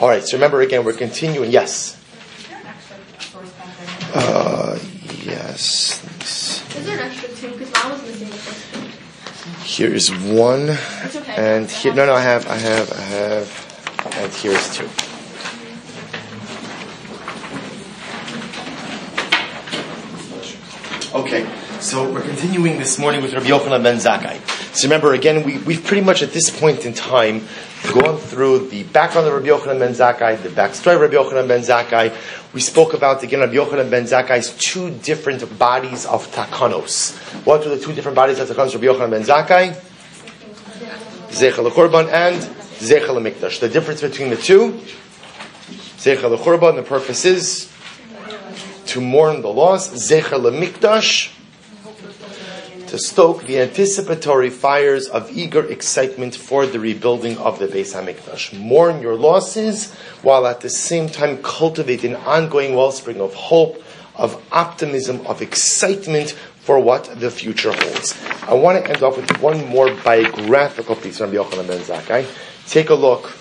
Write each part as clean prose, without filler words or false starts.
All right, so remember again, we're continuing. Yes? Is there an extra source back Yes. Is there an extra two? Because mine was missing the first two. Here's one. It's okay. And here, no, I have. And here's two. Okay, so we're continuing this morning with Rabbi Yochanan ben Zakkai. So remember, again, we've pretty much at this point in time gone through the background of Rabbi Yochanan ben Zakkai, the backstory of Rabbi Yochanan ben Zakkai. We spoke about, again, Rabbi Yochanan ben Zakkai's two different bodies of takanos. What were the two different bodies of takanos of Rabbi Yochanan ben Zakkai? Zeicha l'Churban and Zeicha l'Mikdash. The difference between the two, Zeicha l'Churban, the purpose is to mourn the loss, Zeicha l'Mikdash, to stoke the anticipatory fires of eager excitement for the rebuilding of the Beis HaMikdash. Mourn your losses, while at the same time cultivate an ongoing wellspring of hope, of optimism, of excitement for what the future holds. I want to end off with one more biographical piece from Rabbi Yochanan ben Zakkai. Take a look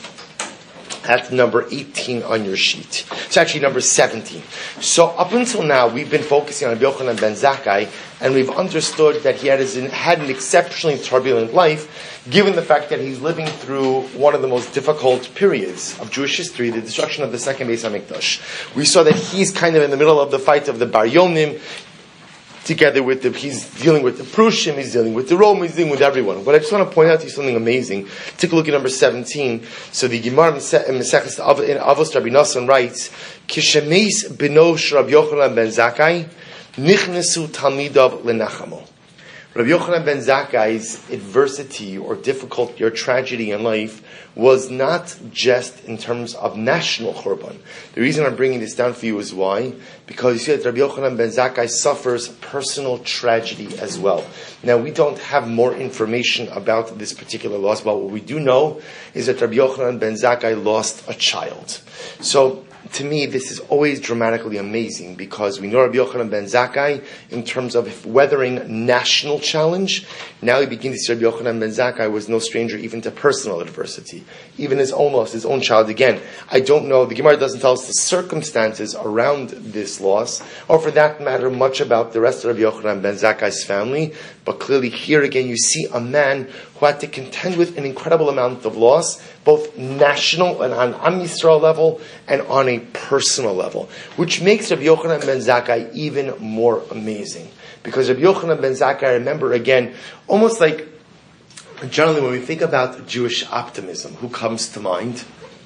at number 18 on your sheet. It's actually number 17. So up until now, we've been focusing on Rabbi Yochanan ben Zakkai, and we've understood that he had an exceptionally turbulent life, given the fact that he's living through one of the most difficult periods of Jewish history, the destruction of the second Beis HaMikdash. We saw that he's kind of in the middle of the fight of the Bar Yonim, together with he's dealing with the Prushim, he's dealing with the Rome, he's dealing with everyone. But I just want to point out to you something amazing. Take a look at number 17. So the Gemara in Maseches Avos Rabbi Nassan writes, Kishemeis benosh Rabbi Yochanan ben Zakkai, nichnesu talmidav lenachamo. Rabbi Yochanan ben Zakkai's adversity or difficulty or tragedy in life was not just in terms of national churban. The reason I'm bringing this down for you is why? Because you see that Rabbi Yochanan ben Zakkai suffers personal tragedy as well. Now, we don't have more information about this particular loss, but what we do know is that Rabbi Yochanan ben Zakkai lost a child. So, to me, this is always dramatically amazing because we know Rabbi Yochanan ben Zakkai in terms of weathering national challenge. Now we begin to see Rabbi Yochanan ben Zakkai was no stranger even to personal adversity. Even his own loss, his own child. Again, I don't know, the Gemara doesn't tell us the circumstances around this loss, or for that matter, much about the rest of Rabbi Yochanan ben Zakkai's family. But clearly here again you see a man who had to contend with an incredible amount of loss, both national and on Am Yisrael level and on a personal level, which makes Rabbi Yochanan ben Zakkai even more amazing. Because Rabbi Yochanan ben Zakkai, remember again, almost like generally when we think about Jewish optimism, who comes to mind?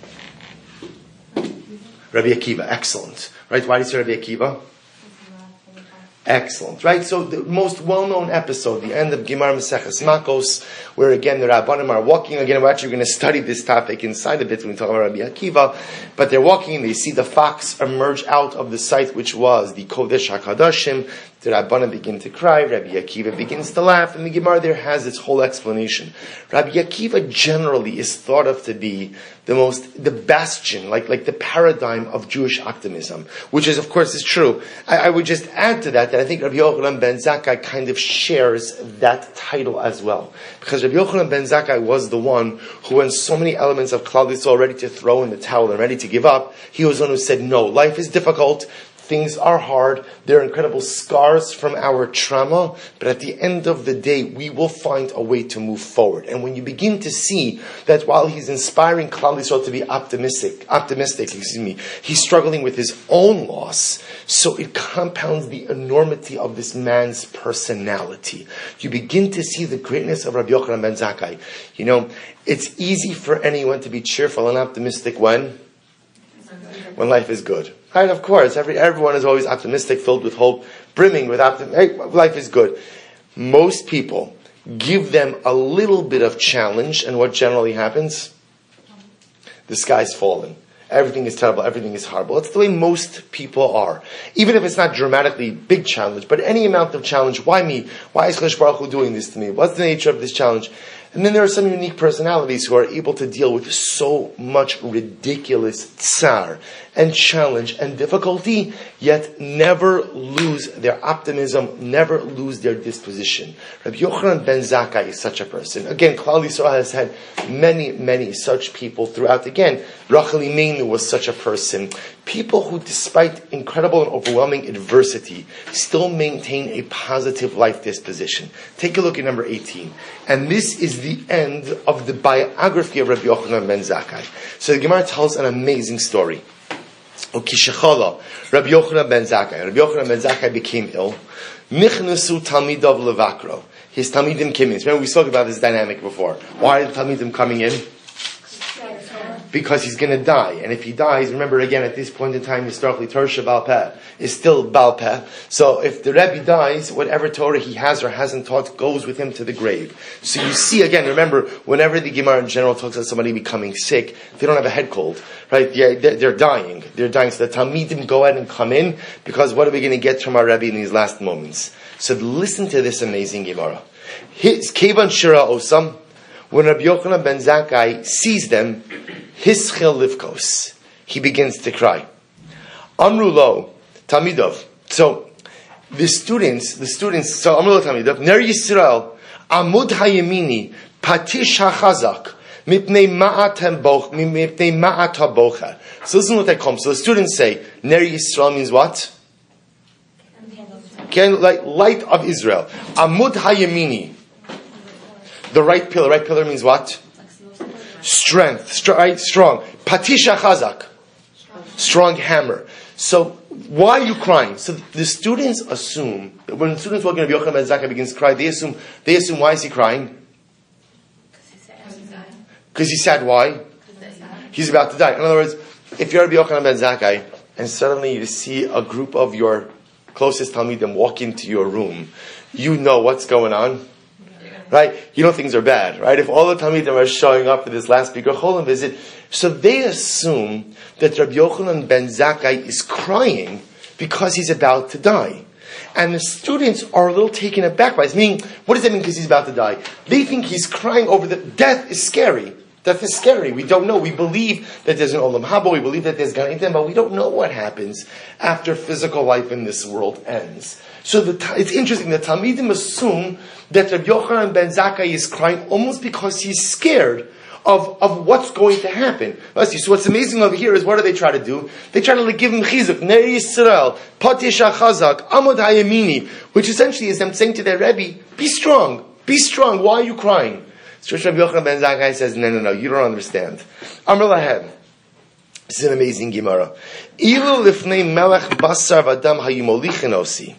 Rabbi Akiva, excellent. Right? Why do you say Rabbi Akiva? Excellent, right? So the most well-known episode, the end of Gemara Maseches Makos, where again the Rabbanim are walking. Again, we're actually going to study this topic inside a bit when we talk about Rabbi Akiva. But they're walking, and they see the fox emerge out of the site, which was the Kodesh HaKadoshim. The Rabbanim begin to cry. Rabbi Akiva begins to laugh, and the Gemara there has its whole explanation. Rabbi Akiva generally is thought of to be the bastion, like the paradigm of Jewish optimism, which is, of course, is true. I would just add to that I think Rabbi Yochanan ben Zakkai kind of shares that title as well. Because Rabbi Yochanan ben Zakkai was the one who, when so many elements of Klal Yisrael ready to throw in the towel and ready to give up, he was the one who said, no, life is difficult, things are hard, there are incredible scars from our trauma, but at the end of the day, we will find a way to move forward. And when you begin to see that while he's inspiring Klal Yisrael to be optimistic, he's struggling with his own loss, so it compounds the enormity of this man's personality. You begin to see the greatness of Rabbi Yochanan ben Zakkai. You know, it's easy for anyone to be cheerful and optimistic when life is good. Right, of course, everyone is always optimistic, filled with hope, brimming with optimism. Hey, life is good. Most people give them a little bit of challenge, and what generally happens? The sky's falling. Everything is terrible, everything is horrible. It's the way most people are. Even if it's not dramatically big challenge, but any amount of challenge, why me? Why is Chodesh Baruch Hu doing this to me? What's the nature of this challenge? And then there are some unique personalities who are able to deal with so much ridiculous tsar and challenge and difficulty, yet never lose their optimism, never lose their disposition. Rabbi Yochanan ben Zakkai is such a person. Again, Klal Yisrael has had many, many such people throughout. Again, Rachel Imeinu was such a person. People who, despite incredible and overwhelming adversity, still maintain a positive life disposition. Take a look at number 18. And this is the end of the biography of Rabbi Yochanan ben Zakkai. So the Gemara tells an amazing story. Ukishachala, Rabbi Yochanan ben Zakkai. Rabbi Yochanan ben Zakkai became ill. Nichnusu talmidav levakro. His talmidim came in. Remember, we spoke about this dynamic before. Why are the talmidim coming in? Because he's going to die. And if he dies, remember again, at this point in time, historically, Torah Shebal Peh is still Bal Peh. So if the Rebbe dies, whatever Torah he has or hasn't taught goes with him to the grave. So you see, again, remember, whenever the Gemara in general talks about somebody becoming sick, they don't have a head cold, right? They're dying. They're dying. So the Talmidim go ahead and come in, because what are we going to get from our Rebbe in these last moments? So listen to this amazing Gemara. His Kevan Shira Osam, when Rabbi Yochanan ben Zakkai sees them, Hischel Livkos, he begins to cry. Amru lo, Talmidov. So the students, so Amru lo Talmidov, Ner Yisrael, Amud Hayemini, Patish HaChazak, Mipnei Ma'at HaBocha. So listen what they come. So the students say, Ner Yisrael means what? Light of Israel. Amud Hayemini. The right pillar. Right pillar means what? Strength. Strong. Patisha Chazak. Strong hammer. So, why are you crying? So the students assume, when students walk in, Rabbi Yochanan ben Zakkai begins to cry, they assume, why is he crying? Because he's sad. Why? He's about to die. In other words, if you're Rabbi Yochanan ben Zakkai, and suddenly you see a group of your closest Talmidim walk into your room, you know what's going on. Right? You know things are bad, right? If all the Talmidim are showing up for this last Bikur Cholim visit, so they assume that Rabbi Yochanan ben Zakkai is crying because he's about to die. And the students are a little taken aback by this. Meaning, what does that mean because he's about to die? They think he's crying over the death is scary. Death is scary. We don't know. We believe that there's an Olam Haba. We believe that there's Gan Eden, but we don't know what happens after physical life in this world ends. So it's interesting that Talmidim assume that Rabbi Yochanan ben Zakkai is crying almost because he's scared of what's going to happen. Let's see. So what's amazing over here is, what do they try to do? They try to give him chizuk, Ner Yisrael, Patish HaChazak, Amud Hayemini, which essentially is them saying to their Rebbe, be strong. Why are you crying? So Rabbi Yochanan ben Zakkai says, no, you don't understand. Amr lahem. This is an amazing Gemara. Ilu lifnei melech basar v'adam hayumolichin osi.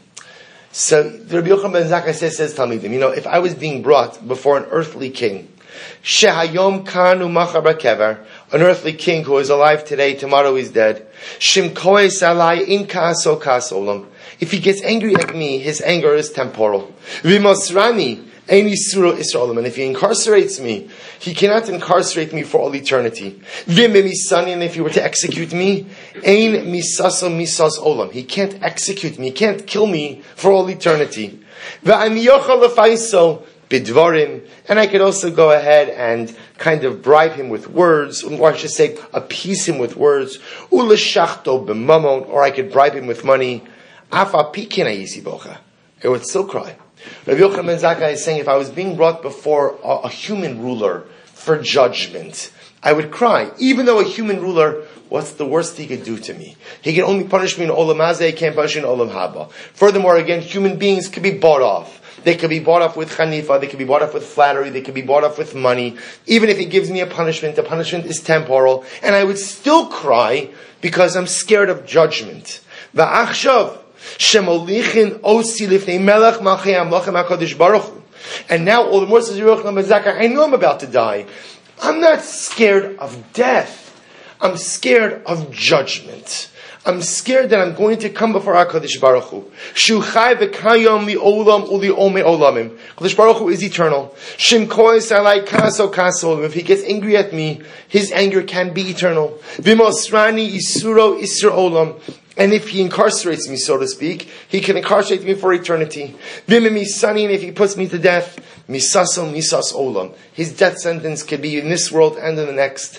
So Rabbi Yochanan ben Zakkai says Talmidim, if I was being brought before an earthly king, Shehayom kanu machar b'kever, an earthly king who is alive today, tomorrow he's dead, Shim koes alai in ka'aso ka'as olam. If he gets angry at me, his anger is temporal. V'mosrani ein yisuro Israelim. And if he incarcerates me, he cannot incarcerate me for all eternity. V'memisani, and if he were to execute me, ein misaso misas olam. He can't execute me, he can't kill me for all eternity. V'ani yochal lefaiso bidvarim, and I could also go ahead and kind of bribe him with words, or I should say, appease him with words. Uleshachto b'mamon, or I could bribe him with money. Afa pikina yisibocha. It would still cry. Rabbi Yochanan ben Zakkai is saying, if I was being brought before a human ruler for judgment, I would cry. Even though a human ruler, what's the worst he could do to me? He can only punish me in Olam Hazeh, he can't punish me in Olam Haba. Furthermore, again, human beings could be bought off. They could be bought off with chanifa, they could be bought off with flattery, they could be bought off with money. Even if he gives me a punishment, the punishment is temporal, and I would still cry because I'm scared of judgment. Va'achshav shemolichin osi lifnei melech malchei amlochem HaKadosh Baruch Hu. And now, all the more says Yochanan ben Zakkai, I know I'm about to die. I'm not scared of death. I'm scared of judgment. I'm scared that I'm going to come before HaKadosh Baruch Hu. Shu chai v'kayom li'olam u'li'omei olamim. HaKadosh Baruch Hu is eternal. Shim koes alai kaso kaso olam. If he gets angry at me, his anger can be eternal. V'mosrani isuro isur olam. And if he incarcerates me, so to speak, he can incarcerate me for eternity. V'memisani, and if he puts me to death, Misaso misas olam. His death sentence could be in this world and in the next.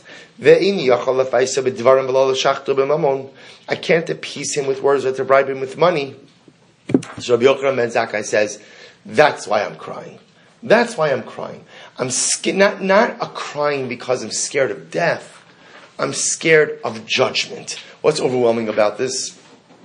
I can't appease him with words or to bribe him with money. So Rabbi Yochanan ben Zakkai says, that's why I'm crying. That's why I'm crying. I'm not a crying because I'm scared of death. I'm scared of judgment. What's overwhelming about this?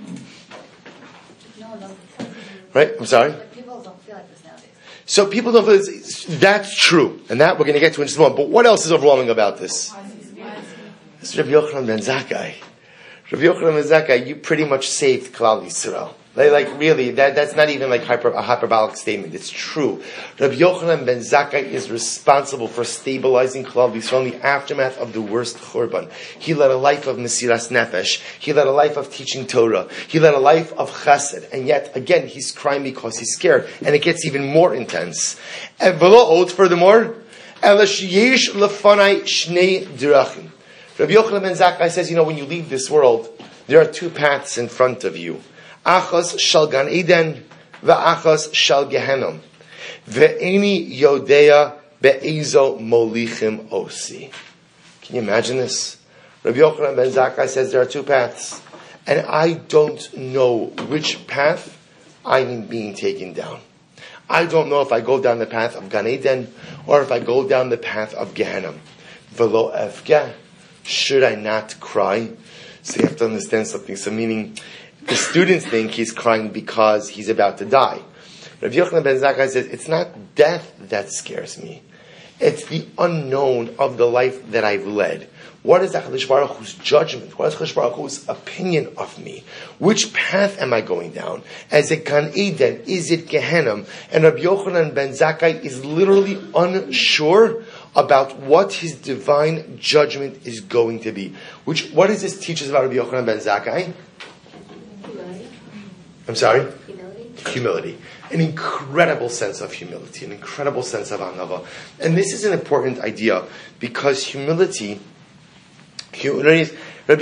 Right? I'm sorry? But people don't feel like this nowadays. So people don't feel this. That's true. And that we're going to get to in just a moment. But what else is overwhelming about this? This is Rabbi Yochanan ben Zakkai. Rabbi Yochanan ben Zakkai, you pretty much saved Klal Yisrael. Like really, that's not even like a hyperbolic statement. It's true. Rabbi Yochanan ben Zakkai is responsible for stabilizing Klal Yisrael in the aftermath of the worst Churban. He led a life of Mesiras Nefesh. He led a life of teaching Torah. He led a life of Chesed. And yet, again, he's crying because he's scared. And it gets even more intense. And furthermore, Elashiyesh lefanai shnei dirachim. Rabbi Yochanan ben Zakkai says, when you leave this world, there are two paths in front of you. Achas shal Gan Eden, ve'achas shal Gehenom. Ve'eni yodea be'ezo molichim osi. Can you imagine this? Rabbi Yochanan ben Zakkai says there are two paths. And I don't know which path I'm being taken down. I don't know if I go down the path of Gan Eden or if I go down the path of Gehenom. Velo efgeh. Should I not cry? So you have to understand something. So meaning, the students think he's crying because he's about to die. Rabbi Yochanan ben Zakkai says, it's not death that scares me. It's the unknown of the life that I've led. What is HaKadosh Baruch Hu's judgment? What is HaKadosh Baruch Hu's opinion of me? Which path am I going down? Is it Gan Eden? Is it Gehenom? And Rabbi Yochanan ben Zakkai is literally unsure about what his divine judgment is going to be. What does this teach us about Rabbi Yochanan ben Zakkai? Humility. I'm sorry? Humility. Humility. An incredible sense of humility, an incredible sense of anava. And this is an important idea because humility is,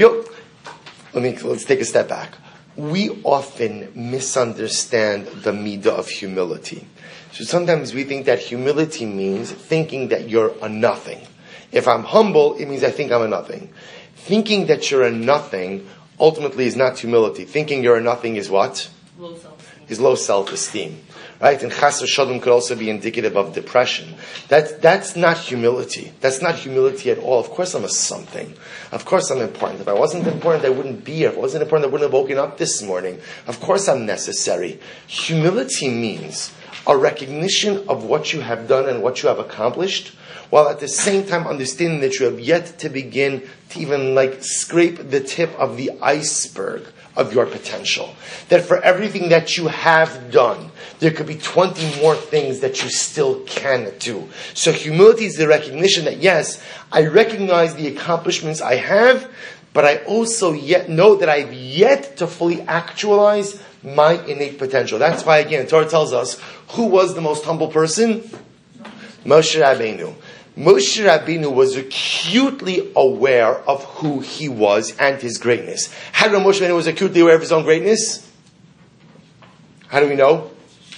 let's take a step back. We often misunderstand the midah of humility. So sometimes we think that humility means thinking that you're a nothing. If I'm humble, it means I think I'm a nothing. Thinking that you're a nothing ultimately is not humility. Thinking you're a nothing is what? Low self-esteem. Is low self-esteem. Right? And chasar shalom could also be indicative of depression. That's not humility. That's not humility at all. Of course I'm a something. Of course I'm important. If I wasn't important, I wouldn't be here. If I wasn't important, I wouldn't have woken up this morning. Of course I'm necessary. Humility means a recognition of what you have done and what you have accomplished, while at the same time understanding that you have yet to begin to even scrape the tip of the iceberg of your potential. That for everything that you have done, there could be 20 more things that you still can do. So humility is the recognition that yes, I recognize the accomplishments I have, but I also yet know that I've yet to fully actualize my innate potential. That's why, again, Torah tells us, who was the most humble person? Moshe Rabbeinu. Moshe Rabbeinu was acutely aware of who he was and his greatness. How do we know Moshe Rabbeinu was acutely aware of his own greatness? How do we know?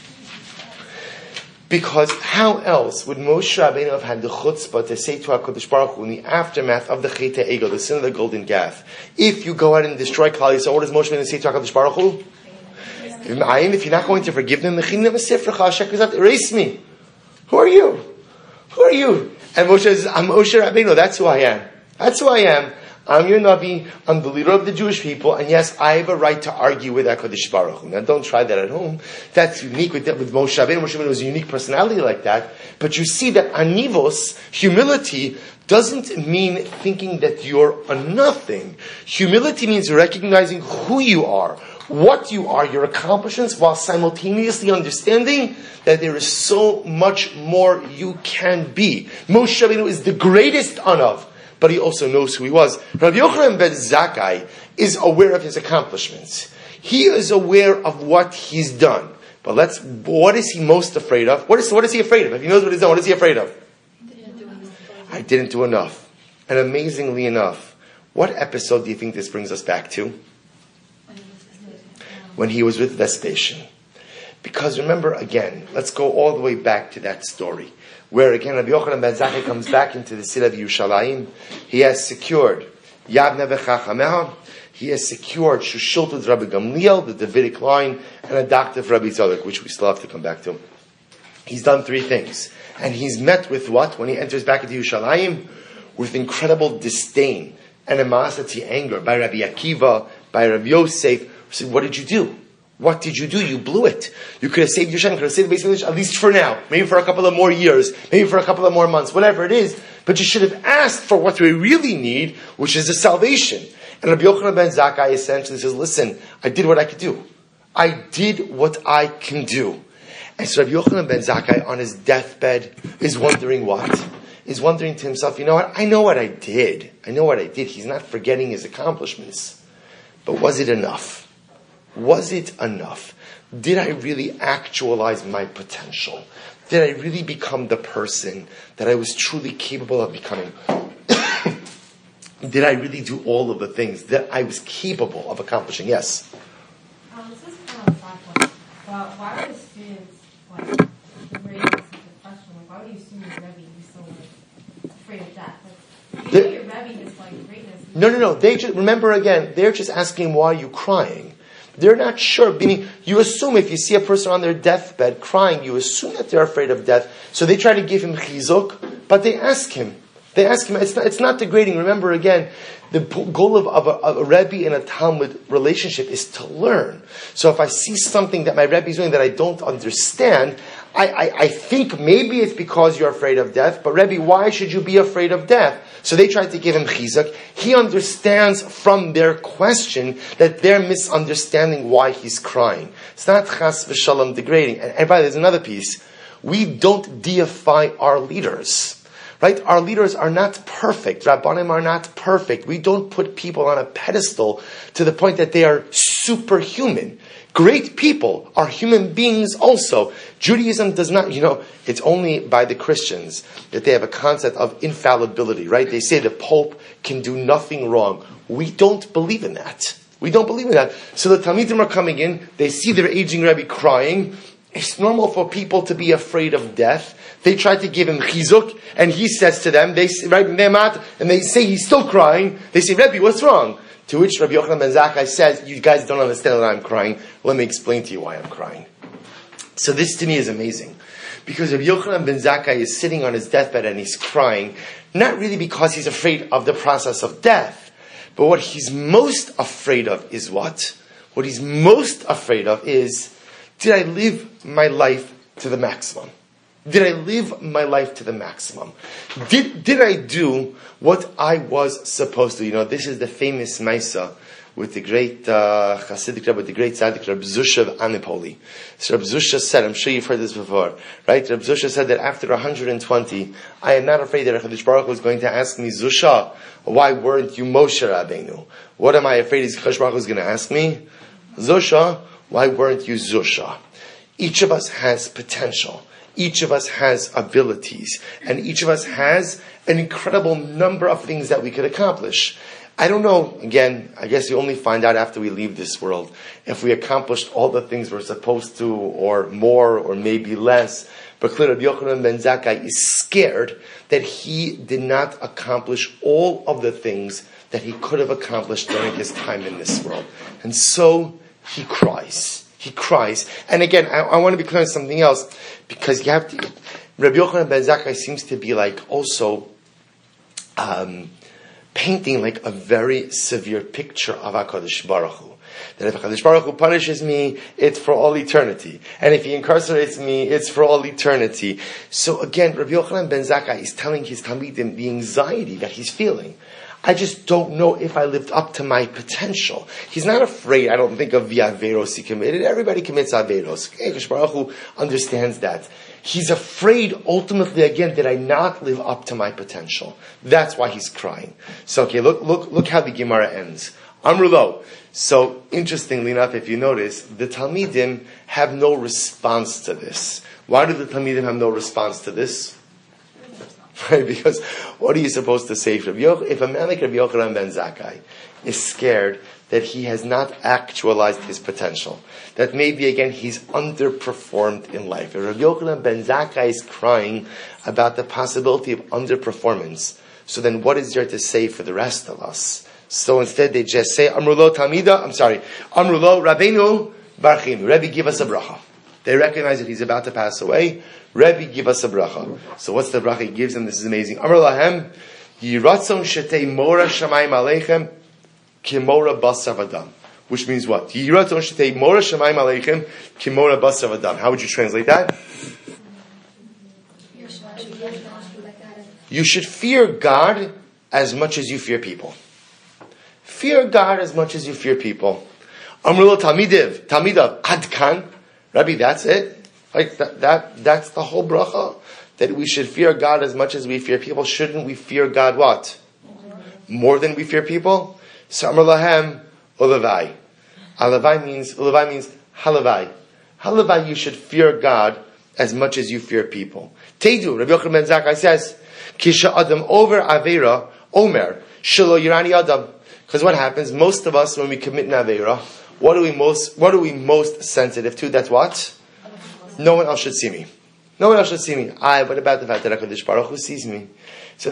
Because how else would Moshe Rabbeinu have had the chutzpah to say to HaKadosh Baruch Hu in the aftermath of the Chet HaEgel, the sin of the golden calf, if you go out and destroy Klal Yisrael, what does Moshe Rabbeinu say to HaKadosh Baruch Hu? If you're not going to forgive them, erase me. Who are you? Who are you? And Moshe says, I'm Moshe Rabbeinu, that's who I am. That's who I am. I'm your Navi, I'm the leader of the Jewish people, and yes, I have a right to argue with HaKadosh Baruch Hu. Now don't try that at home. That's unique with Moshe Rabbeinu. Moshe Rabbeinu was a unique personality like that. But you see that anivos, humility, doesn't mean thinking that you're a nothing. Humility means recognizing who you are, what you are, your accomplishments, while simultaneously understanding that there is so much more you can be. Moshe Rabbeinu is the greatest anav, but he also knows who he was. Rabbi Yochanan ben Zakkai is aware of his accomplishments. He is aware of what he's done. But what is he most afraid of? What is he afraid of? If he knows what he's done, what is he afraid of? I didn't do enough. And amazingly enough, what episode do you think this brings us back to? When he was with Vespasian. Because remember again, let's go all the way back to that story, where again Rabbi Yochanan ben Zakkai comes back into the city of Yerushalayim. He has secured Yavne v'Chachameha. He has secured Shushiltud Rabbi Gamliel, the Davidic line, and a doctor of Rabbi Tzadok, which we still have to come back to. He's done three things. And he's met with what? When he enters back into Yerushalayim? With incredible disdain, animosity, anger by Rabbi Akiva, by Rabbi Yosef. So what did you do? What did you do? You blew it. You could have saved Yerushalayim, could have saved the Beis Hamikdash, at least for now. Maybe for a couple of more years. Maybe for a couple of more months. Whatever it is. But you should have asked for what we really need, which is the salvation. And Rabbi Yochanan ben Zakkai essentially says, listen, I did what I could do. I did what I can do. And so Rabbi Yochanan ben Zakkai on his deathbed is wondering what? Is wondering to himself, you know what? I know what I did. I know what I did. He's not forgetting his accomplishments. But was it enough? Was it enough? Did I really actualize my potential? Did I really become the person that I was truly capable of becoming? Did I really do all of the things that I was capable of accomplishing? Yes? This is kind of a side point, but why would students, raise such a question? Why would you assume your Rebbe be so afraid of death? You know your Rebbe is greatness. No. They just, remember again, they're just asking, why are you crying? They're not sure. Meaning, you assume if you see a person on their deathbed crying, you assume that they're afraid of death. So they try to give him chizuk, but they ask him. It's not degrading. Remember again, the goal of a Rebbe and a Talmud relationship is to learn. So if I see something that my Rebbe is doing that I don't understand, I think maybe it's because you're afraid of death, but Rebbe, why should you be afraid of death? So they tried to give him chizuk. He understands from their question that they're misunderstanding why he's crying. It's not chas v'shalom degrading. And by the way, there's another piece. We don't deify our leaders. Right? Our leaders are not perfect. Rabbanim are not perfect. We don't put people on a pedestal to the point that they are superhuman. Great people are human beings also. Judaism does not, it's only by the Christians that they have a concept of infallibility, right? They say the Pope can do nothing wrong. We don't believe in that. We don't believe in that. So the Talmidim are coming in, they see their aging Rebbe crying. It's normal for people to be afraid of death. They try to give him chizuk, and he says to them, they say he's still crying. They say, Rebbe, what's wrong? To which Rabbi Yochanan ben Zakkai says, you guys don't understand why I'm crying. Let me explain to you why I'm crying. So this to me is amazing. Because Rabbi Yochanan ben Zakkai is sitting on his deathbed and he's crying, not really because he's afraid of the process of death, but what he's most afraid of is what? What he's most afraid of is, did I live my life to the maximum? Did I live my life to the maximum? Did I do what I was supposed to? This is the famous Maisa with the great Hasidic Rebbe, the great Tzaddik Reb Zusha of Anipoli. So Reb Zusha said, I'm sure you've heard this before, right? Reb Zusha said that after 120, I am not afraid that HaKadosh Baruch Hu is going to ask me, Zusha, why weren't you Moshe Rabbeinu? What am I afraid HaKadosh Baruch Hu is going to ask me? Zusha, why weren't you Zusha? Each of us has potential. Each of us has abilities. And each of us has an incredible number of things that we could accomplish. I don't know, again, I guess you only find out after we leave this world if we accomplished all the things we're supposed to, or more, or maybe less. But clearly, Rabbi Yochanan ben Zakkai is scared that he did not accomplish all of the things that he could have accomplished during his time in this world. And so he cries. He cries. And again, I want to be clear on something else, because you have to, Rabbi Yochanan ben Zakkai seems to be also painting a very severe picture of HaKadosh Baruch Hu. That if HaKadosh Baruch Hu punishes me, it's for all eternity. And if he incarcerates me, it's for all eternity. So again, Rabbi Yochanan ben Zakkai is telling his Talmidim the anxiety that he's feeling. I just don't know if I lived up to my potential. He's not afraid, I don't think, of the averos he committed. Everybody commits averos. HaKadosh Baruch Hu understands that. He's afraid, ultimately, again, did I not live up to my potential? That's why he's crying. So, okay, look how the Gemara ends. Amrulo. So, interestingly enough, if you notice, the Talmidim have no response to this. Why do the Talmidim have no response to this? right? Because what are you supposed to say? If a man like Rabbi Yochanan ben Zakkai is scared that he has not actualized his potential, that maybe again he's underperformed in life, if Rabbi Yochanan ben Zakkai is crying about the possibility of underperformance, so then what is there to say for the rest of us? So instead they just say, Amrulo Rabbeinu Barchinu. Rebbe, give us a bracha. They recognize that he's about to pass away. Rebbe, give us a bracha. So what's the bracha he gives them? This is amazing. Amar lahem, Yiratzon shetei mora shamayim aleichem kimora basar v'adam. Which means what? Yiratzon shetei mora shamayim aleichem kimora basar v'adam. How would you translate that? You should fear God as much as you fear people. Fear God as much as you fear people. Amrulo Tamidav Adkan. Rabbi, that's it. Like that's the whole bracha. That we should fear God as much as we fear people. Shouldn't we fear God what? More than we fear people? So Amar Lahem Ulavai. Ulavai means halavai. Halavai, you should fear God as much as you fear people. Teidu, Rabbi Yochanan ben Zakkai says, Kisha Adam over Aveira, Omer, Shelo Yirani Adam. Because what happens? Most of us, when we commit an Aveira, what are we most sensitive to? That's what? No one else should see me. No one else should see me. What about the fact that HaKadosh Baruch Hu sees me? So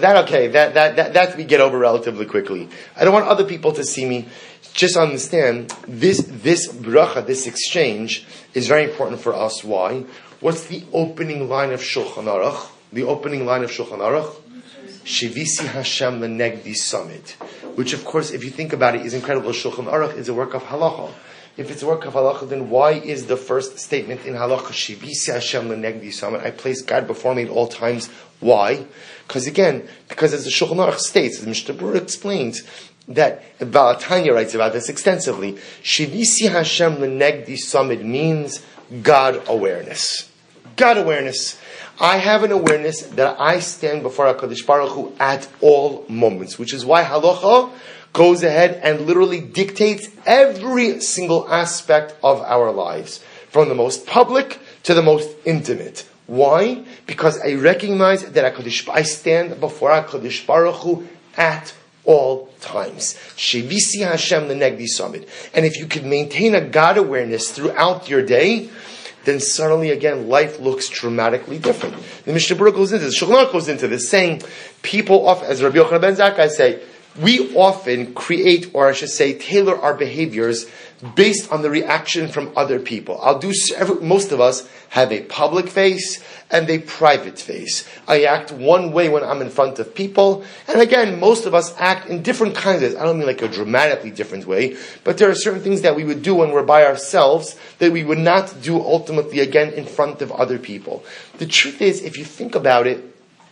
that we get over relatively quickly. I don't want other people to see me. Just understand, this bracha, this exchange, is very important for us. Why? What's the opening line of Shulchan Aruch? The opening line of Shulchan Aruch? Shivisi Hashem Lenegdi Summit. Which, of course, if you think about it, is incredible. Shulchan Aruch is a work of halacha. If it's a work of halacha, then why is the first statement in halacha, Shivisi Hashem Lenegdi Summit? I place God before me at all times. Why? Because as the Shulchan Aruch states, as Mishnah Berurah explains, that Balatanya writes about this extensively. Shivisi Hashem Lenegdi Summit means God awareness. God awareness. I have an awareness that I stand before HaKadosh Baruch Hu at all moments, which is why halacha goes ahead and literally dictates every single aspect of our lives, from the most public to the most intimate. Why? Because I recognize that I stand before HaKadosh Baruch Hu at all times. Shevisi Hashem Lenegdi Summit. And if you can maintain a God awareness throughout your day, then suddenly again life looks dramatically different. The Mishnah Berurah goes into this, Shulchan Aruch goes into this, saying people often, as Rabbi Yochanan ben Zakkai say, we often create, or I should say, tailor our behaviors based on the reaction from other people. Most of us have a public face and a private face. I act one way when I'm in front of people, and again, most of us act in different kinds of ways. I don't mean like a dramatically different way, but there are certain things that we would do when we're by ourselves that we would not do ultimately again in front of other people. The truth is, if you think about it,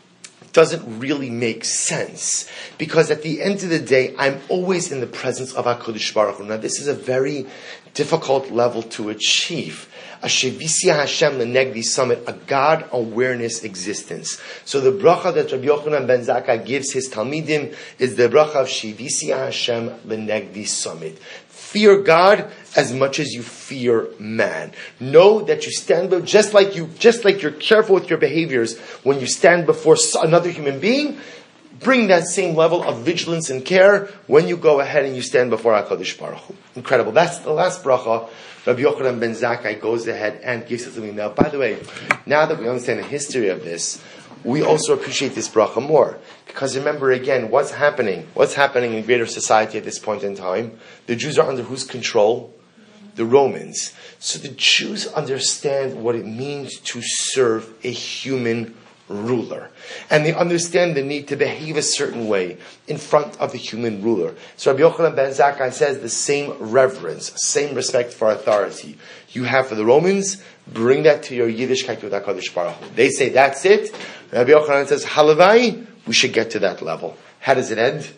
doesn't really make sense, because at the end of the day, I'm always in the presence of HaKadosh Baruch Hu. Now, this is a very difficult level to achieve. A Shevisi Hashem Lenegdi Summit, a God awareness existence. So the bracha that Rabbi Yochanan ben Zakkai gives his Talmidim is the bracha of Shevisi Hashem Lenegdi Summit. Fear God as much as you fear man. Know that you stand, just like you're careful with your behaviors when you stand before another human being, bring that same level of vigilance and care when you go ahead and you stand before HaKadosh Baruch Hu. Incredible. That's the last bracha. Rabbi Yochanan ben Zakkai goes ahead and gives us something. Now, by the way, now that we understand the history of this, we also appreciate this bracha more. Because remember again, what's happening in greater society at this point in time? The Jews are under whose control? The Romans. So the Jews understand what it means to serve a human ruler. And they understand the need to behave a certain way in front of the human ruler. So Rabbi Yochanan ben Zakkai says the same reverence, same respect for authority you have for the Romans, bring that to your Yiddishkeit with HaKadosh Baruch Hu. They say that's it. Rabbi Yochanan says, Halavai, we should get to that level. How does it end?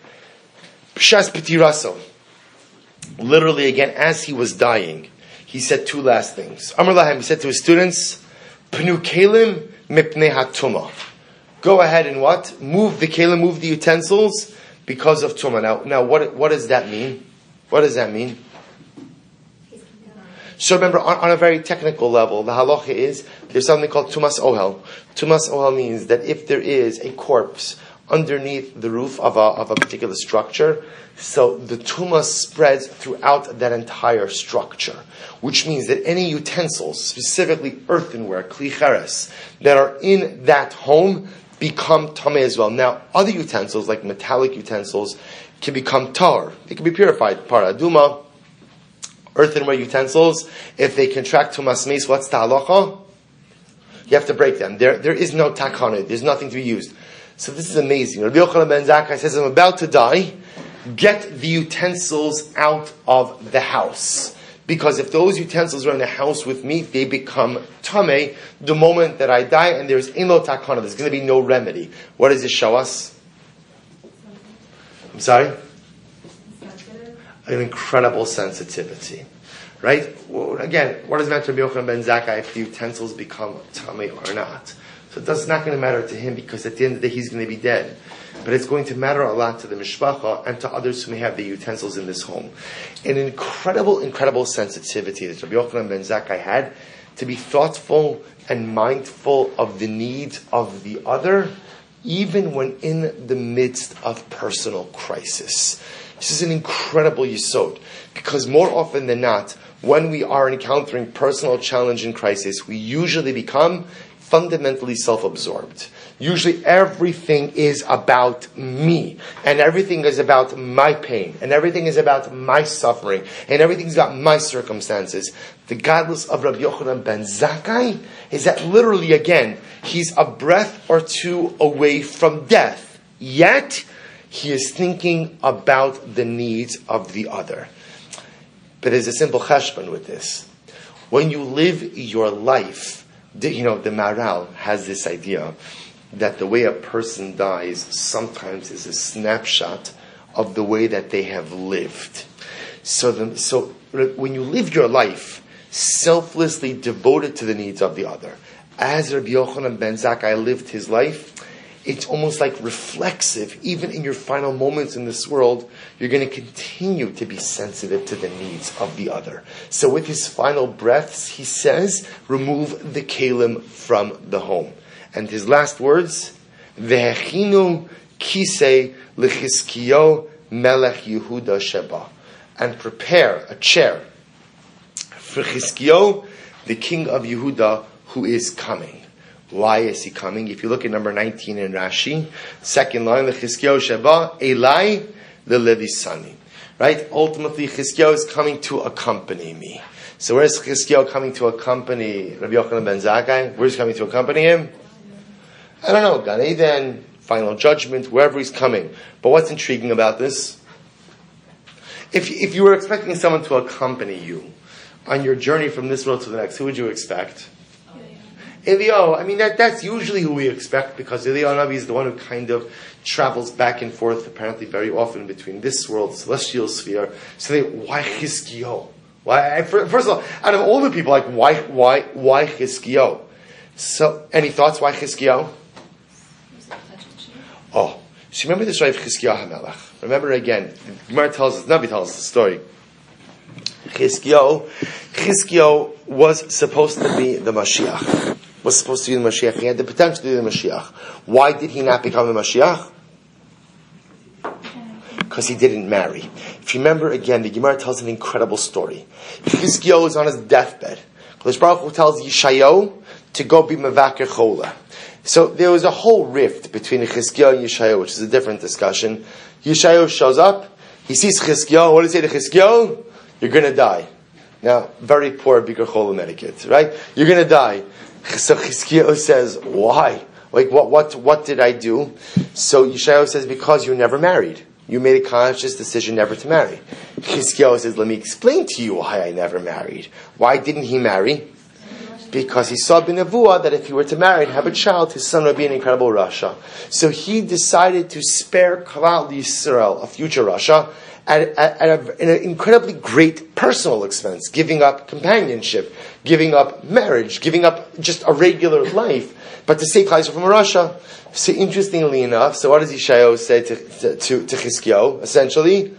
Pshas Petiraso. Literally again, as he was dying, he said two last things. Amar Lahem, he said to his students, Pnu Kelim Mipnei HaTumah. Go ahead and what? Move the kelim, move the utensils because of tumah. Now what does that mean? What does that mean? So remember, on a very technical level, the halacha is, there's something called tumas ohel. Tumas ohel means that if there is a corpse underneath the roof of a particular structure, so the tumas spreads throughout that entire structure, which means that any utensils, specifically earthenware, kli cheres, that are in that home become tameh as well. Now, other utensils, like metallic utensils, can become tar. They can be purified. Paraduma, earthenware utensils, if they contract tumas meis, what's the halacha? You have to break them. There is no takana. There's nothing to be used. So this is amazing. Rabbi Yochanan ben Zakkai says, I'm about to die. Get the utensils out of the house. Because if those utensils are in the house with me, they become tameh the moment that I die, and there's ino takana. There's going to be no remedy. What does this show us? I'm sorry? An incredible sensitivity. Right? Well, again, what does it matter to Rabbi Yochanan ben Zakkai if the utensils become tameh or not? So it's not going to matter to him, because at the end of the day he's going to be dead. But it's going to matter a lot to the mishpacha and to others who may have the utensils in this home. An incredible sensitivity that Rabbi Yochanan ben Zakkai had to be thoughtful and mindful of the needs of the other, even when in the midst of personal crisis. This is an incredible yesod, because more often than not, when we are encountering personal challenge and crisis, we usually become fundamentally self-absorbed. Usually everything is about me, and everything is about my pain, and everything is about my suffering, and everything is about my circumstances. The godless of Rabbi Yochanan ben Zakkai is that literally, again, he's a breath or two away from death, yet he is thinking about the needs of the other. But there's a simple cheshbon with this. When you live your life, the Maharal has this idea that the way a person dies sometimes is a snapshot of the way that they have lived. So when you live your life selflessly devoted to the needs of the other, as Rabbi Yochanan ben Zakkai lived his life, it's almost like reflexive. Even in your final moments in this world, you're going to continue to be sensitive to the needs of the other. So with his final breaths, he says, remove the kalim from the home. And his last words, Vehechinu kisei lechiskiyo melech Yehuda sheba. And prepare a chair for Chizkiyo, the king of Yehuda, who is coming. Why is he coming? If you look at number 19 in Rashi, second line, Chizkiyo sheba, Elai levisani. Right? Ultimately, Chizkiyo is coming to accompany me. So where's Chizkiyo coming to accompany Rabbi Yochanan ben Zakkai? Where's he coming to accompany him? I don't know, Gan Eden, final judgment, wherever he's coming. But what's intriguing about this? If you were expecting someone to accompany you on your journey from this world to the next, who would you expect? Eliyahu. I mean, that's usually who we expect, because Eliyahu Navi is the one who kind of travels back and forth, apparently very often, between this world, celestial sphere. So why Chizkiyo? Why? First of all, out of all the people, why Chizkiyo? So, any thoughts? Why Chizkiyo? Oh, so remember the story of Chizkiyahu HaMelech. Remember again, the Gemara tells us, Navi tells us the story. Chizkiyahu was supposed to be the Mashiach. He had the potential to be the Mashiach. Why did he not become the Mashiach? Because he didn't marry. If you remember again, the Gemara tells an incredible story. Chizkiyahu is on his deathbed. Kadosh Baruch Hu tells Yeshayahu to go be Mevaker Chola. So there was a whole rift between Chizkiyahu and Yeshayahu, which is a different discussion. Yeshayahu shows up, he sees Chizkiyahu. What does he say to Chizkiyahu? You're going to die. Now, very poor Bikur Cholim etiquette, right? You're going to die. So Chizkiyahu says, why? What did I do? So Yeshayahu says, because you never married. You made a conscious decision never to marry. Chizkiyahu says, let me explain to you why I never married. Why didn't he marry? Because he saw b'nevuah that if he were to marry and have a child, his son would be an incredible Rasha. So he decided to spare Klal Yisrael, a future Rasha, at an incredibly great personal expense, giving up companionship, giving up marriage, giving up just a regular life, but to save Klal Yisrael from a Rasha. So interestingly enough, so what does Yeshayahu say to Chizkiyahu? Essentially,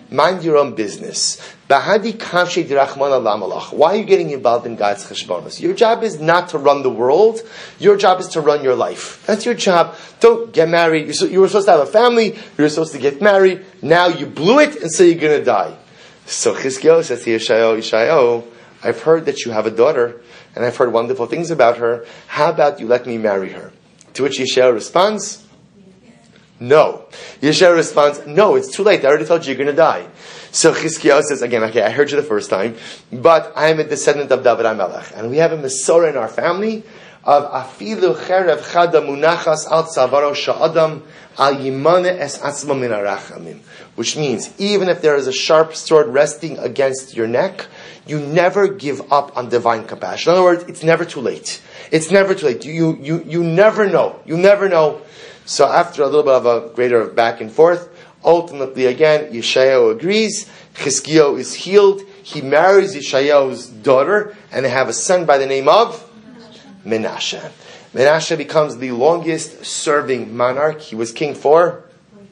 Mind your own business. Bahadi kavshei dirachmana lamalach. Why are you getting involved in God's cheshbonos? Your job is not to run the world. Your job is to run your life. That's your job. Don't get married. You were supposed to have a family. You were supposed to get married. Now you blew it, and so you're going to die. So Chizkiyahu says to Yeshayahu, I've heard that you have a daughter, and I've heard wonderful things about her. How about you let me marry her? To which Yeshayahu responds, no. Yeshayahu responds, no, it's too late. I already told you you're going to die. So Chizkiyahu says, again, okay, I heard you the first time, but I am a descendant of David HaMelech. And we have a Mesorah in our family of afilu cherev chada munachas al tzavaro sha'adam al yimane es atzma min arachamim. Which means, even if there is a sharp sword resting against your neck, you never give up on divine compassion. In other words, it's never too late. It's never too late. You never know. You never know. So after a little bit of a greater back and forth, ultimately again, Yeshayahu agrees. Chizkiyahu is healed. He marries Yeshayahu's daughter, and they have a son by the name of Menashe. Menashe becomes the longest serving monarch. He was king for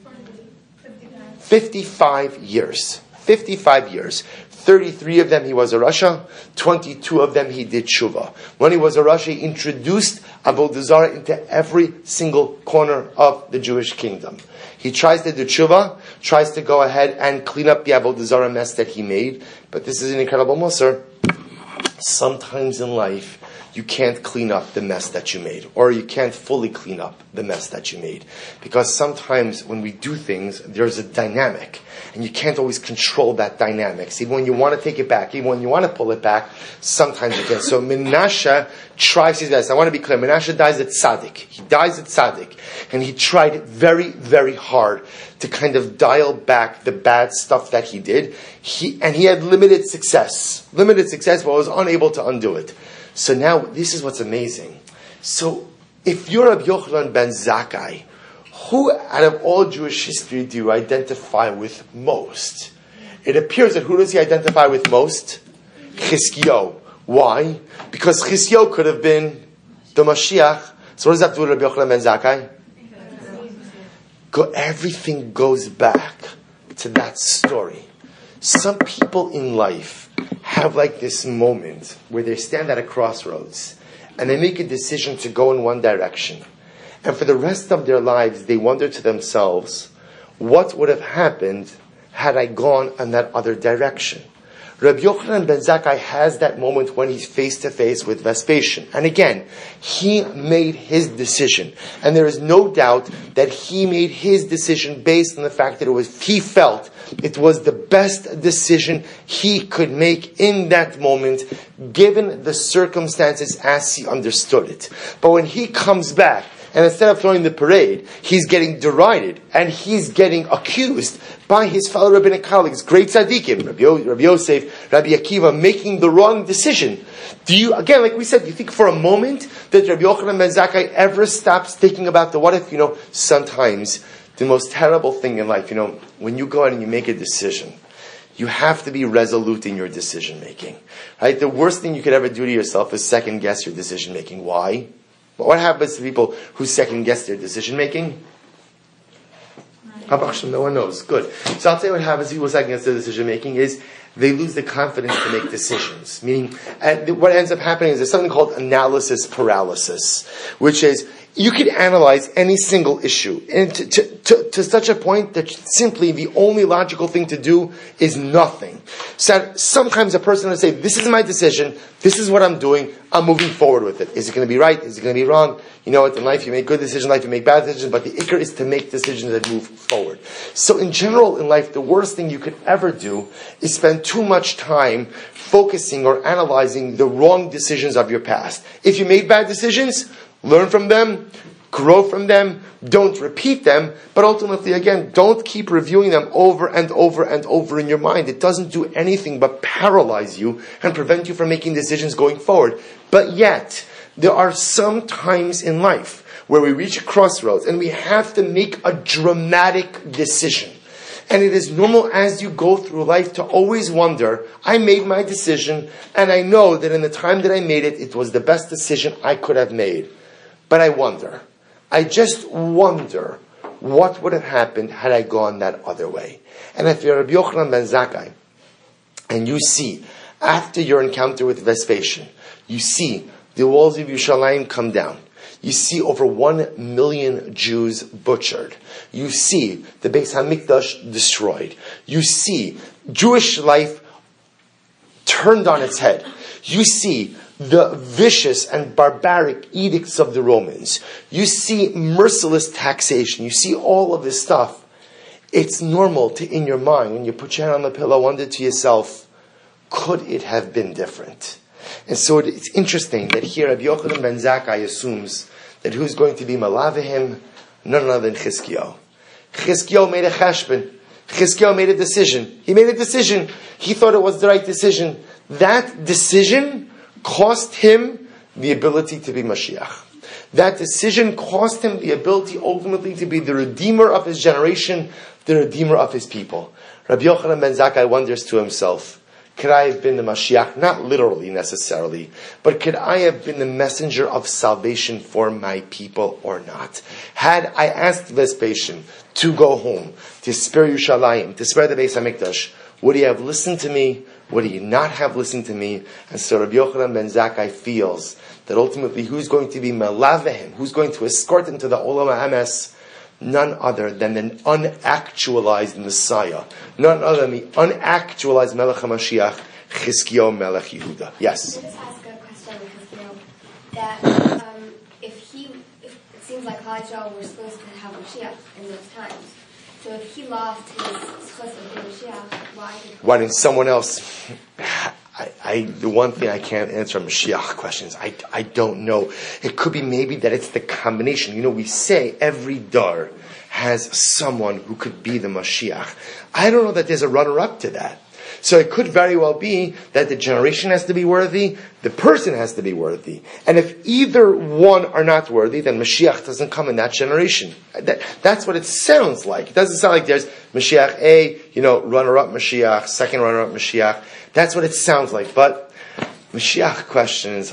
55 years. 55 years. 33 of them he was a Rasha, 22 of them he did Tshuva. When he was a Rasha, he introduced Avodah Zarah into every single corner of the Jewish kingdom. He tries to do Tshuva, tries to go ahead and clean up the Avodah Zarah mess that he made, but this is an incredible Musar. Sometimes in life, you can't clean up the mess that you made, or you can't fully clean up the mess that you made. Because sometimes when we do things, there's a dynamic, and you can't always control that dynamic. Even when you want to take it back, even when you want to pull it back, sometimes you can. So Menashe tries his best. I want to be clear, Menashe dies at Tzaddik. He dies at Tzaddik, and he tried very, very hard to kind of dial back the bad stuff that he did. He had limited success, but was unable to undo it. So now, this is what's amazing. So, if you're Rabbi Yochanan ben Zakkai, who out of all Jewish history do you identify with most? It appears that who does he identify with most? Chizkiyahu. Why? Because Chizkiyahu could have been the Mashiach. So what does that do with Rabbi Yochanan ben Zakkai? Everything goes back to that story. Some people in life have like this moment where they stand at a crossroads and they make a decision to go in one direction. And for the rest of their lives, they wonder to themselves, what would have happened had I gone in that other direction? Rabbi Yochanan ben Zakkai has that moment when he's face to face with Vespasian. And again, he made his decision. And there is no doubt that he made his decision based on the fact that he felt it was the best decision he could make in that moment, given the circumstances as he understood it. But when he comes back, and instead of throwing the parade, he's getting derided and he's getting accused by his fellow rabbinic colleagues, great tzaddikim, Rabbi Yosef, Rabbi Akiva, making the wrong decision. Do you, again, like we said, do you think for a moment that Rabbi Yochanan ben Zakkai ever stops thinking about the what if? Sometimes the most terrible thing in life, when you go out and you make a decision, you have to be resolute in your decision making. Right? The worst thing you could ever do to yourself is second guess your decision making. Why? What happens to people who second guess their decision making? No one knows. Good. So I'll tell you what happens to people who second guess their decision making is they lose the confidence to make decisions. Meaning, what ends up happening is there's something called analysis paralysis, which is you could analyze any single issue and to such a point that simply the only logical thing to do is nothing. So sometimes a person will say, this is my decision, this is what I'm doing, I'm moving forward with it. Is it going to be right? Is it going to be wrong? You know what, in life you make good decisions, in life you make bad decisions, but the ikr is to make decisions that move forward. So in general in life, the worst thing you could ever do is spend too much time focusing or analyzing the wrong decisions of your past. If you made bad decisions, learn from them, grow from them, don't repeat them, but ultimately, again, don't keep reviewing them over and over and over in your mind. It doesn't do anything but paralyze you and prevent you from making decisions going forward. But yet, there are some times in life where we reach a crossroads and we have to make a dramatic decision. And it is normal as you go through life to always wonder, I made my decision and I know that in the time that I made it, it was the best decision I could have made. But I just wonder, what would have happened had I gone that other way? And if you're Rabbi Yochanan ben Zakkai, and you see, after your encounter with Vespasian, you see the walls of Yerushalayim come down. You see over 1 million Jews butchered. You see the Beis HaMikdash destroyed. You see Jewish life turned on its head. You see the vicious and barbaric edicts of the Romans. You see merciless taxation. You see all of this stuff. It's normal to, in your mind, when you put your hand on the pillow, wonder to yourself, could it have been different? And so it's interesting that here Rabbi Yochanan ben Zakkai assumes that who's going to be Malavehim? None other than Chizkiyahu. Chizkiyahu made a cheshbon. Chizkiyahu made a decision. He made a decision. He thought it was the right decision. That decision cost him the ability to be Mashiach. That decision cost him the ability ultimately to be the redeemer of his generation, the redeemer of his people. Rabbi Yochanan ben Zakkai wonders to himself, could I have been the Mashiach? Not literally necessarily, but could I have been the messenger of salvation for my people or not? Had I asked Vespasian to go home, to spare Yerushalayim, to spare the Beis HaMikdash, would he have listened to me? Would he not have listened to me? And so Rabbi Yochanan ben Zakkai feels that ultimately who's going to be Malavehim, who's going to escort him to the Olam HaEmes? None other than an unactualized Messiah. None other than the unactualized Melech HaMashiach, Chizkiyahu Melech Yehuda. Yes? Can I just ask a question with Chizkiyahu? That if it seems like Hajjah were supposed to have Mashiach in those times. So if he lost his chus of being Mashiach, why didn't someone else? The one thing I can't answer on Mashiach questions, I don't know. It could be maybe that it's the combination. You know, we say every dar has someone who could be the Mashiach. I don't know that there's a runner-up to that. So it could very well be that the generation has to be worthy, the person has to be worthy. And if either one are not worthy, then Mashiach doesn't come in that generation. That's what it sounds like. It doesn't sound like there's Mashiach A, runner-up Mashiach, second runner-up Mashiach. That's what it sounds like. But Mashiach questions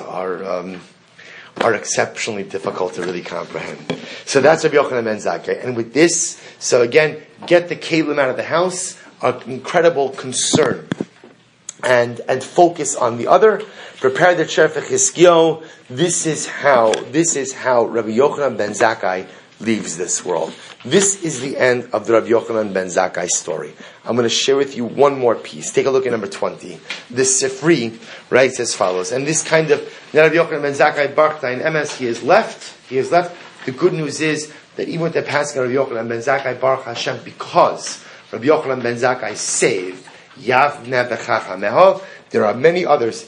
are exceptionally difficult to really comprehend. So that's Rabbi Yochanan ben Zakkai. And with this, so again, get the kelim out of the house, an incredible concern and focus on the other. Prepare the chair for Chizkiyahu. This is how Rabbi Yochanan ben Zakkai leaves this world. This is the end of the Rabbi Yochanan ben Zakkai story. I'm going to share with you one more piece. Take a look at number 20. The Sifri writes as follows. And this kind of, Rabbi Yochanan ben Zakkai Baruch Emes, he has left. The good news is that even with the passing of Rabbi Yochanan ben Zakkai Baruch Hashem, because Rabbi Yochanan ben Zakkai saved Yavne Bechachameho, there are many others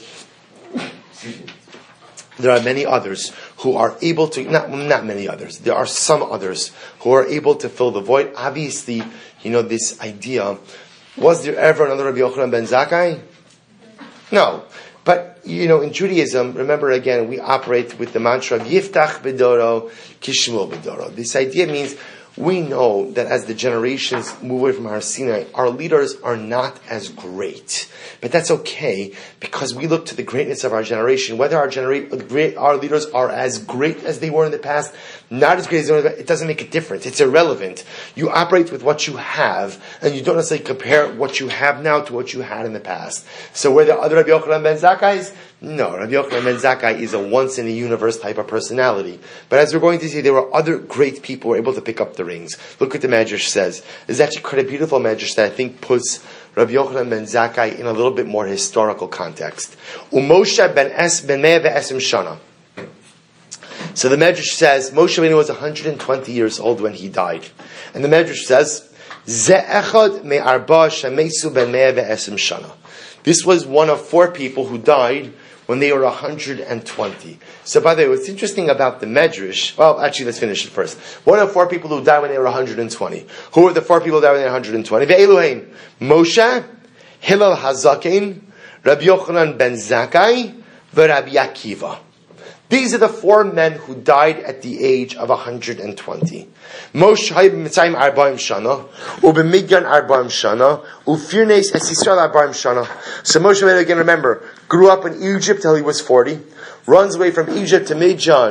who are able to, not many others, there are some others who are able to fill the void. Obviously, this idea, was there ever another Rabbi Yochanan ben Zakkai? No. But, in Judaism, remember again, we operate with the mantra of Yiftach B'doro, Kishmul B'doro. This idea means we know that as the generations move away from Har Sinai, our leaders are not as great. But that's okay, because we look to the greatness of our generation. Whether our leaders are as great as they were in the past, not as great as they were in the past, it doesn't make a difference. It's irrelevant. You operate with what you have, and you don't necessarily compare what you have now to what you had in the past. So were there other Rabbi Yochanan ben Zakkais? No, Rabbi Yochanan ben Zakkai is a once-in-a-universe type of personality. But as we're going to see, there were other great people who were able to pick up the rings. Look what the Medrash says. There's actually quite a beautiful Medrash that I think puts Rabbi Yochanan ben Zakkai in a little bit more historical context. Umoshe ben Mea ve'esim shana. So the Medrash says, Moshe Rabbeinu was 120 years old when he died. And the Medrash says, Ze echad me'arba shemesu ben Mea ve'esim shana. This was one of 4 people who died when they were 120. So by the way, what's interesting about the Medrash, well, actually, let's finish it first. One of 4 people who died when they were 120. Who were the 4 people who died when they were 120? Ve'eluhein, Moshe, Hillel Hazakin, Rabbi Yochanan ben Zakkai, Rabbi Akiva. These are the 4 men who died at the age of 120. Moshe hayy b'mitzrayim 40 shana, u'b'midyan 40 shana, u'firnes es Yisrael 40 shana. So Moshe Rabbeinu, again remember, grew up in Egypt till he was 40, runs away from Egypt to Midian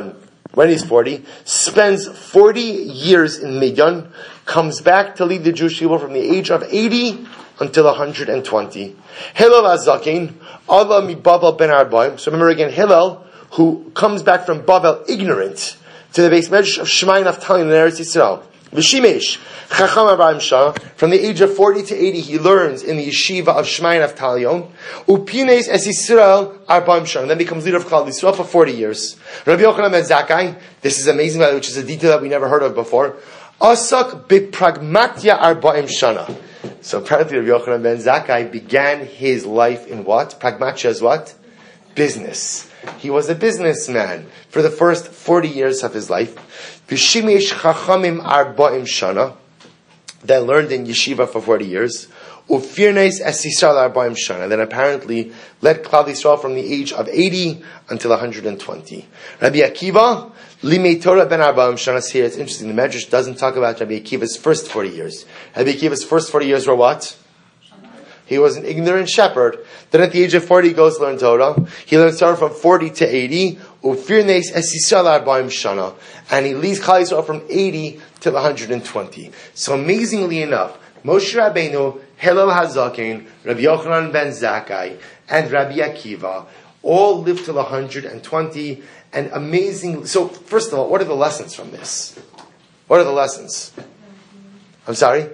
when he's 40, spends 40 years in Midian, comes back to lead the Jewish people from the age of 80 until 120. Hillel Azakin, Allah mi Bavel ben Arbaim. So remember again, Hillel, who comes back from Bavel ignorant, to the base medrash of Shema Naftali in Eretz Yisrael. V'shimesh, Chacham Abraham Shah, from the age of 40 to 80, he learns in the yeshiva of Shema Naftalion. Upines es Yisrael Arbaim Shah, and then becomes leader of Klal Yisrael for 40 years. Rabbi Yochanan ben Zakkai, this is amazing, which is a detail that we never heard of before. Asak bipragmatia Arbaim Shana. So apparently Rabbi Yochanan ben Zakkai began his life in what? Pragmatia is what? Business. He was a businessman for the first 40 years of his life. V'shimesh chachamim arba'im shana. Then learned in yeshiva for 40 years. Ufirnes es Yisrael arba'im shana. Then apparently led Klal Yisrael from the age of 80 until 120. Rabbi Akiva, limei Torah ben arba'im shana. Here it's interesting. The Medrash doesn't talk about Rabbi Akiva's first 40 years. Rabbi Akiva's first 40 years were what? He was an ignorant shepherd. Then at the age of 40, he goes to learn Torah. He learns Torah from 40 to 80. Ufirnes es Yisrael arba'im shana. And he leads Klal Yisrael from 80 to 120. So amazingly enough, Moshe Rabbeinu, Hillel Hazakin, Rabbi Yochanan ben Zakkai, and Rabbi Akiva all lived till 120. And amazing. So first of all, what are the lessons from this? What are the lessons? I'm sorry?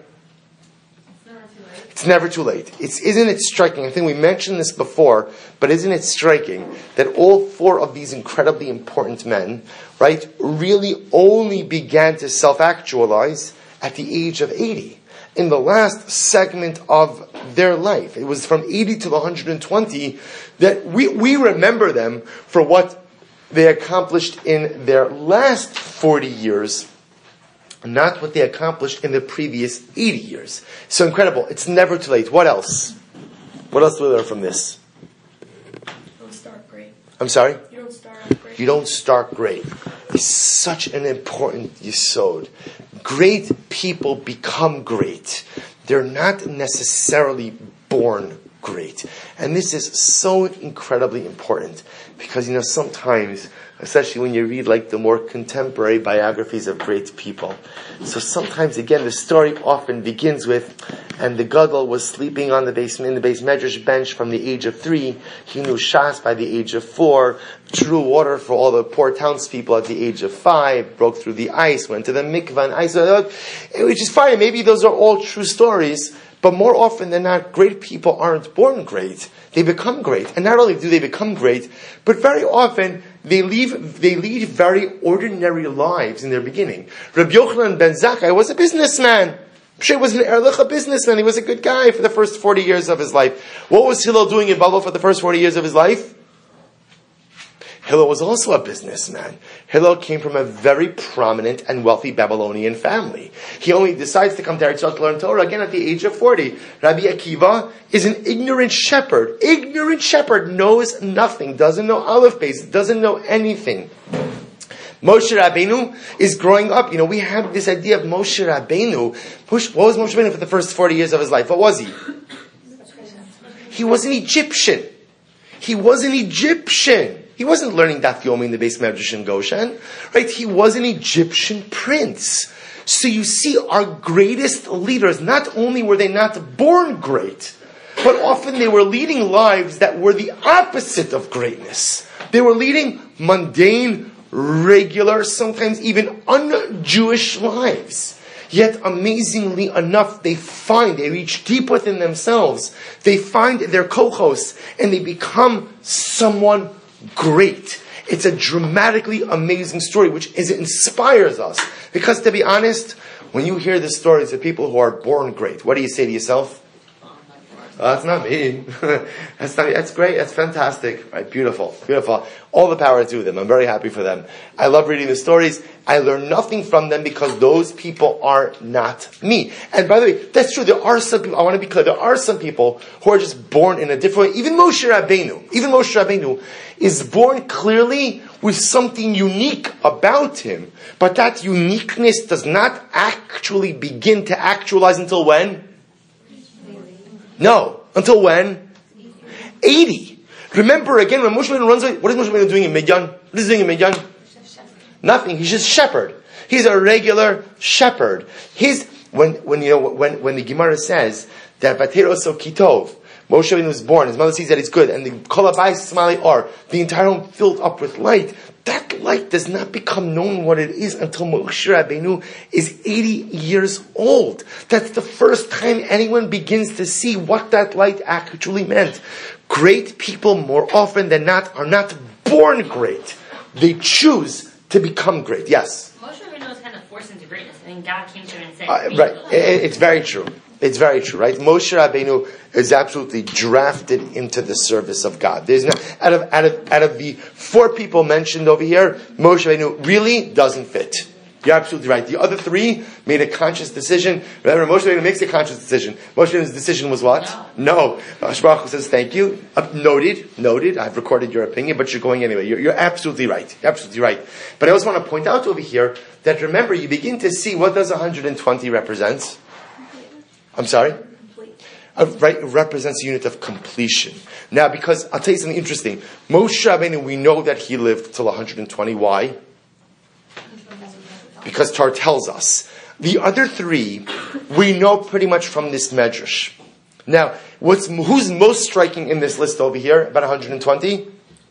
It's never too late. Isn't it striking? I think we mentioned this before, but isn't it striking that all four of these incredibly important men, right, really only began to self-actualize at the age of 80. In the last segment of their life. It was from 80 to 120 that we remember them for what they accomplished in their last 40 years, not what they accomplished in the previous 80 years. So incredible. It's never too late. What else? What else do we learn from this? Don't start great. I'm sorry? You don't start great. You don't start great. It's such an important yesod. Great people become great. They're not necessarily born great. And this is so incredibly important because, sometimes, especially when you read like the more contemporary biographies of great people. So sometimes, again, the story often begins with, and the Gadol was sleeping in the base medrash bench from the age of 3. He knew Shas by the age of 4. Drew water for all the poor townspeople at the age of 5. Broke through the ice. Went to the mikvah and ice. Which is fine. Maybe those are all true stories. But more often than not, great people aren't born great. They become great. And not only do they become great, but very often they lead very ordinary lives in their beginning. Rabbi Yochanan ben Zakkai was a businessman. He was an Erlicha businessman. He was a good guy for the first 40 years of his life. What was Hillel doing in Babel for the first 40 years of his life? Hillel was also a businessman. Hillel came from a very prominent and wealthy Babylonian family. He only decides to come to Eretz Yisrael to learn Torah again at the age of 40. Rabbi Akiva is an ignorant shepherd. Ignorant shepherd, knows nothing, doesn't know Aleph Beis, doesn't know anything. Moshe Rabbeinu is growing up. We have this idea of Moshe Rabbeinu. What was Moshe Rabbeinu for the first 40 years of his life? What was he? He was an Egyptian. He wasn't learning Daf Yomi in the base medrash in Goshen, right? He was an Egyptian prince. So you see, our greatest leaders, not only were they not born great, but often they were leading lives that were the opposite of greatness. They were leading mundane, regular, sometimes even un-Jewish lives. Yet, amazingly enough, they reach deep within themselves. They find their kochos, and they become someone great. It's a dramatically amazing story, which inspires us. Because to be honest, when you hear the stories of people who are born great, what do you say to yourself? That's not me. That's great. That's fantastic. Right? Beautiful. All the power to them. I'm very happy for them. I love reading the stories. I learn nothing from them because those people are not me. And by the way, that's true. There are some people, I want to be clear, there are some people who are just born in a different way. Even Moshe Rabbeinu is born clearly with something unique about him. But that uniqueness does not actually begin to actualize until when? No. Until when? 80. Remember again, when Moshe Rabbeinu runs away, what is Moshe Rabbeinu doing in Midian? What is he doing in Midian? Nothing. He's just shepherd. He's a regular shepherd. When the Gemara says that Vatero so kitov, Moshe Rabbeinu was born, his mother sees that he's good, and the kol habayis smali or the entire home filled up with light. That light does not become known what it is until Moshe Rabbeinu is 80 years old. That's the first time anyone begins to see what that light actually meant. Great people, more often than not, are not born great. They choose to become great. Yes? Moshe Rabbeinu was kind of forced into greatness. I think God came to him and said, right. It's very true. It's very true, right? Moshe Rabbeinu is absolutely drafted into the service of God. There's no, out of the 4 people mentioned over here, Moshe Rabbeinu really doesn't fit. You're absolutely right. The other 3 made a conscious decision. Remember, Moshe Rabbeinu makes a conscious decision. Moshe Rabbeinu's decision was what? No. Hashem Baruch Hu says, thank you. Noted. I've recorded your opinion, but you're going anyway. You're absolutely right. You're absolutely right. But I also want to point out over here that remember, you begin to see what does 120 represent? I'm sorry? Right, it represents a unit of completion. Now, because, I'll tell you something interesting. Moshe Rabbeinu, we know that he lived till 120. Why? Because Torah tells us. The other 3, we know pretty much from this medrash. Now, who's most striking in this list over here? About 120?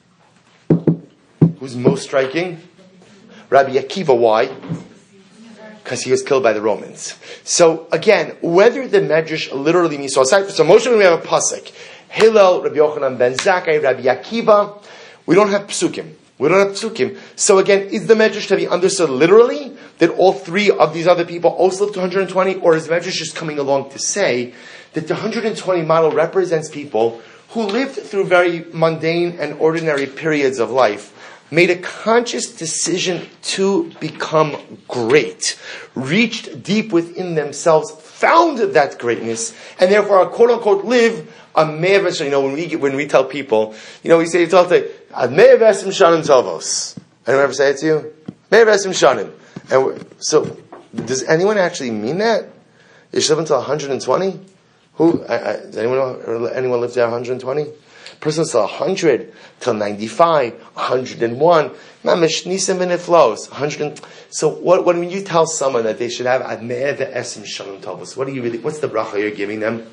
Who's most striking? Rabbi Akiva. Why? Because he was killed by the Romans. So again, whether the medrash literally means, so aside from Moshe, we have a pasuk, Hillel, Rabbi Yochanan ben Zakkai, Rabbi Akiva. We don't have psukim. So again, is the medrash to be understood literally that all 3 of these other people also lived to 120, or is the medrash just coming along to say that the 120 model represents people who lived through very mundane and ordinary periods of life, made a conscious decision to become great, reached deep within themselves, found that greatness, and therefore are quote-unquote live a me'eves. When we tell people, we say, Me'ev esim shanim tovos. Anyone ever say it to you? Me'ev esim shanim. And so, does anyone actually mean that? You should live until 120? Does anyone live to 120? Person's till 100, till 95, 101. Mamish nisim and it flows. 100. So when you tell someone that they should have adme'eh ve'esim shalom tovos, what's the bracha you're giving them?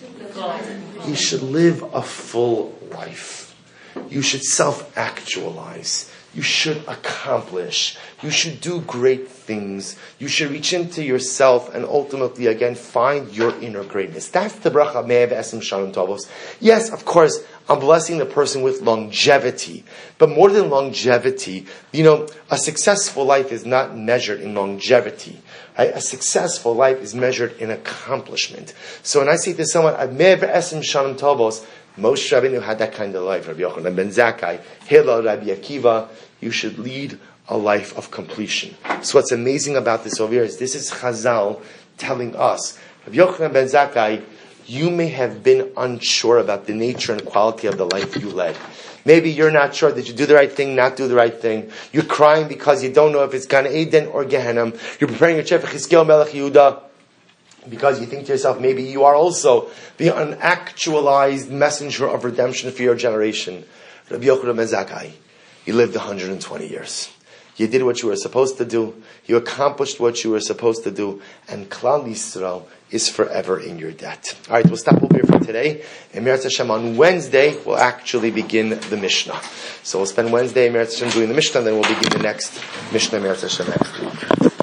You should live a full life. You should self-actualize. You should accomplish. You should do great things. You should reach into yourself and ultimately, again, find your inner greatness. That's the bracha me'eh ve'esim shalom tovos. Yes, of course, I'm blessing the person with longevity. But more than longevity, a successful life is not measured in longevity. Right? A successful life is measured in accomplishment. So when I say to someone, me'eh ve'esim shalom tovos, Moshe Rabbeinu had that kind of life. Rabbi Yochanan ben Zakkai, Hillel, Rabbi Akiva, you should lead a life of completion. So what's amazing about this over here is this is Chazal telling us, Rabbi Yochanan ben Zakkai, you may have been unsure about the nature and quality of the life you led. Maybe you're not sure. Did you do the right thing, not do the right thing? You're crying because you don't know if it's Gan Eden or Gehenna. You're preparing your chef for Chizkiel Melech Yehuda because you think to yourself, maybe you are also the unactualized messenger of redemption for your generation. Rabbi Yochanan ben Zakkai, you lived 120 years. You did what you were supposed to do. You accomplished what you were supposed to do. And Klal Yisrael is forever in your debt. All right, we'll stop over here for today. And Meretz Hashem on Wednesday, we'll actually begin the Mishnah. So we'll spend Wednesday, Meretz Hashem, doing the Mishnah, and then we'll begin the next Mishnah, Meretz Hashem, next week.